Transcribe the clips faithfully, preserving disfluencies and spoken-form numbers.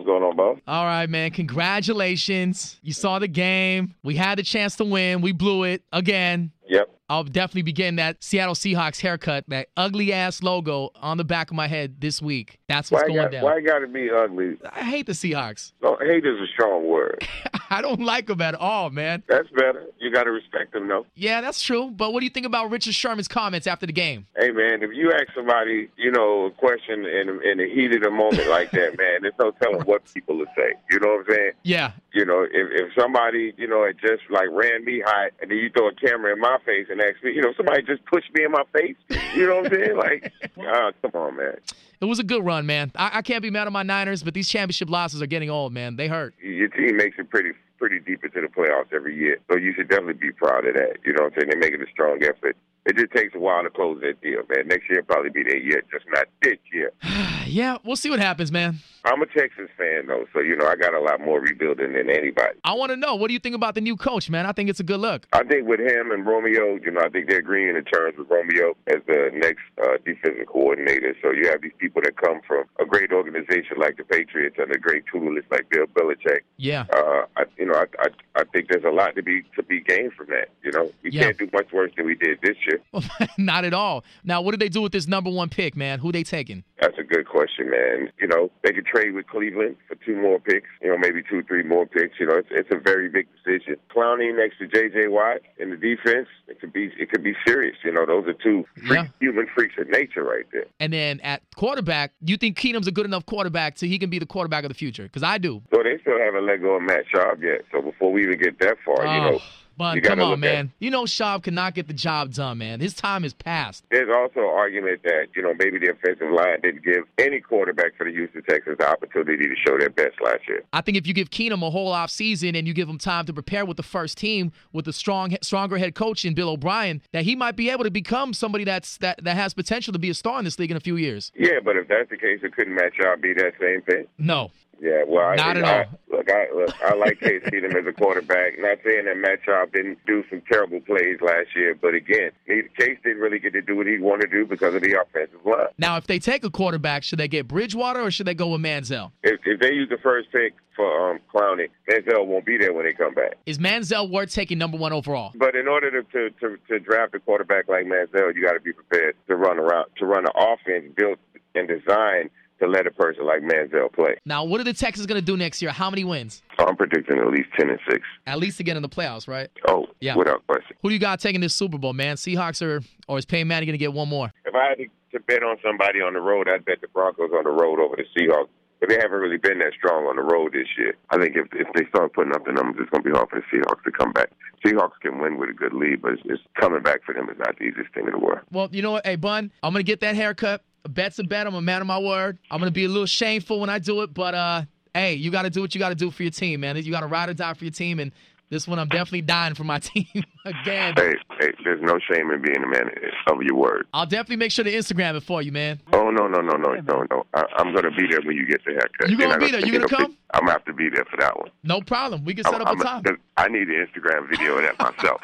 going on, boss? All right, man. Congratulations. You saw the game. We had the chance to win. We blew it again. Yep. I'll definitely be getting that Seattle Seahawks haircut, that ugly-ass logo on the back of my head this week. That's what's why going got, down. Why got to be ugly? I hate the Seahawks. No, hate is a strong word. I don't like them at all, man. That's better. You got to respect them, though. Yeah, that's true. But what do you think about Richard Sherman's comments after the game? Hey, man, if you ask somebody, you know, a question in, in the heat of the moment like that, man, there's no telling what people will say. You know what I'm saying? Yeah. You know, if, if somebody, you know, had just, like, ran me hot, and then you throw a camera in my face and ask me, you know, somebody just pushed me in my face. You know what I'm saying? Like, oh, come on, man. It was a good run, man. I, I can't be mad at my Niners, but these championship losses are getting old, man. They hurt. Your team makes it pretty pretty deep into the playoffs every year, so you should definitely be proud of that. You know what I'm saying? They're making a strong effort. It just takes a while to close that deal, man. Next year will probably be their year, just not this year. Yeah, we'll see what happens, man. I'm a Texas fan, though, so, you know, I got a lot more rebuilding than anybody. I want to know, what do you think about the new coach, man? I think it's a good look. I think with him and Romeo, you know, I think they're agreeing in terms with Romeo as the next uh, defensive coordinator. So you have these people that come from a great organization like the Patriots and a great toolist like Bill Belichick. Yeah. Uh, I, you know, I, I I think there's a lot to be to be gained from that. You know, we Yeah. can't do much worse than we did this year. Not at all. Now, what did they do with this number one pick, man? Who they taking? That's a good question, man. You know, they could trade with Cleveland for two more picks, you know, maybe two, three more picks. You know, it's, it's a very big decision. Clowney next to J J. Watt in the defense, it could be it could be serious. You know, those are two freak, Yeah. human freaks of nature right there. And then at quarterback, do you think Keenum's a good enough quarterback so he can be the quarterback of the future? Because I do. So they still haven't let go of Matt Schaub yet. So before we even get that far, you know. Bun, You gotta come on, look man. at- You know Schaub cannot get the job done, man. His time is past. There's also an argument that, you know, maybe the offensive line didn't give any quarterback for the Houston Texans the opportunity to show their best last year. I think if you give Keenum a whole off season and you give him time to prepare with the first team with a strong, stronger head coach in Bill O'Brien, that he might be able to become somebody that's that, that has potential to be a star in this league in a few years. Yeah, but if that's the case, it couldn't match out be that same thing. No. Yeah, well, Not I, at I, all. Look, I look, I like Case Keenum as a quarterback. Not saying that Matt Schaub didn't do some terrible plays last year, but again, he, Case didn't really get to do what he wanted to do because of the offensive line. Now, if they take a quarterback, should they get Bridgewater or should they go with Manziel? If, if they use the first pick for um, Clowney, Manziel won't be there when they come back. Is Manziel worth taking number one overall? But in order to to, to, to draft a quarterback like Manziel, you got to be prepared to run around, to run an offense built and designed to let a person like Manziel play. Now, what are the Texans going to do next year? How many wins? I'm predicting at least ten and six. At least to get in the playoffs, right? Oh, Yeah. without question. Who do you got taking this Super Bowl, man? Seahawks or, or is Peyton Manning going to get one more? If I had to, to bet on somebody on the road, I'd bet the Broncos on the road over the Seahawks. But they haven't really been that strong on the road this year. I think if if they start putting up the numbers, it's going to be hard for the Seahawks to come back. Seahawks can win with a good lead, but it's, it's coming back for them is not the easiest thing in the world. Well, you know what? Hey, Bun, I'm going to get that haircut. A bet's a bet. I'm a man of my word. I'm going to be a little shameful when I do it, but, uh, hey, you got to do what you got to do for your team, man. You got to ride or die for your team, and this one I'm definitely dying for my team again. Hey, hey, there's no shame in being a man of your word. I'll definitely make sure to Instagram it for you, man. Oh, no, no, no, no, no, no. I, I'm going to be there when you get the haircut. You gonna You're not be there? You you're gonna come? I'm going to have to be there for that one. No problem. We can set I'm, up I'm, a time. 'cause I need an Instagram video of that myself.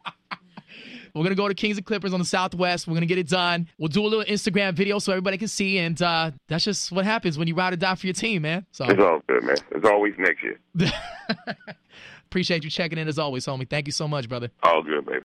We're going to go to Kings and Clippers on the Southwest. We're going to get it done. We'll do a little Instagram video so everybody can see, and uh, that's just what happens when you ride or die for your team, man. So It's all good, man. It's always next year. appreciate you checking in as always, homie. Thank you so much, brother. All good, baby.